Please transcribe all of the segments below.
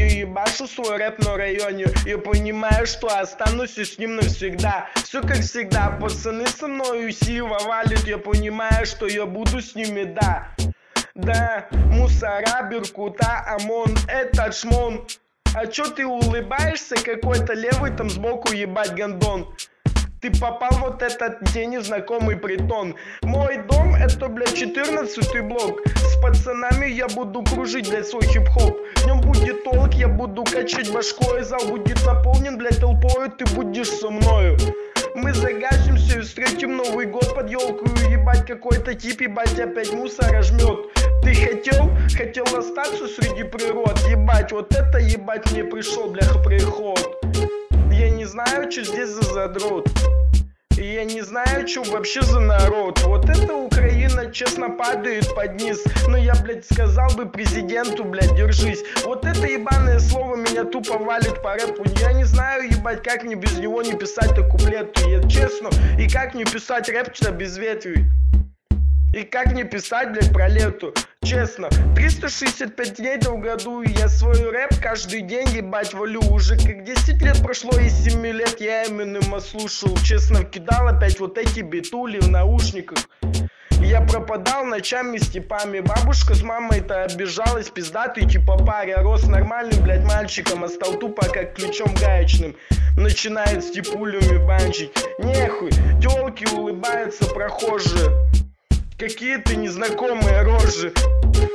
помню, ебашу свой рэп на районе. Я понимаю, что останусь с ним навсегда. Все как всегда, пацаны со мной сила валит. Я понимаю, что я буду с ними, да. Да, мусора, беркута, ОМОН, это шмон. А чё ты улыбаешься, какой-то левый там сбоку, ебать, гондон? Ты попал в вот этот день незнакомый притон. Мой дом это, блядь, 14-й блок. С пацанами я буду кружить, блядь, свой хип-хоп. Днем будет толк, я буду качать башкой. Зал будет наполнен, блядь, толпою, ты будешь со мною. Мы загасимся и встретим Новый год под елку. Ебать, какой-то тип, ебать, опять мусора жмет. Ты хотел остаться среди природ. Ебать, вот это ебать мне пришел, бляха, приход. Я не знаю, что здесь за задрот. Я не знаю, что вообще за народ. Вот эта Украина, честно, падает под низ. Но я, блядь, сказал бы президенту, блядь, держись. Вот это ебаное слово меня тупо валит по рэпу. Я не знаю, ебать, как мне без него не писать-то куплеты. Я честно, и как мне писать рэп-то без ветви. И как не писать, блядь, про лету. Честно, 365 дней в году. Я свой рэп каждый день, ебать, валю. Уже как 10 лет прошло, и 7 лет я Эминема слушал. Честно, кидал опять вот эти битули в наушниках. Я пропадал ночами с типами. Бабушка с мамой-то обижалась, пиздатый типа паря. Рос нормальным, блядь, мальчиком, а стал тупо как ключом гаечным. Начинает с типулями банчить. Нехуй, тёлки улыбаются прохожие. Какие-то незнакомые рожи.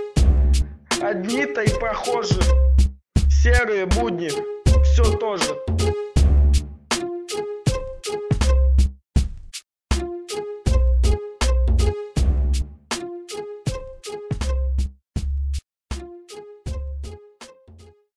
Одни-то и похожи. Серые будни, все тоже.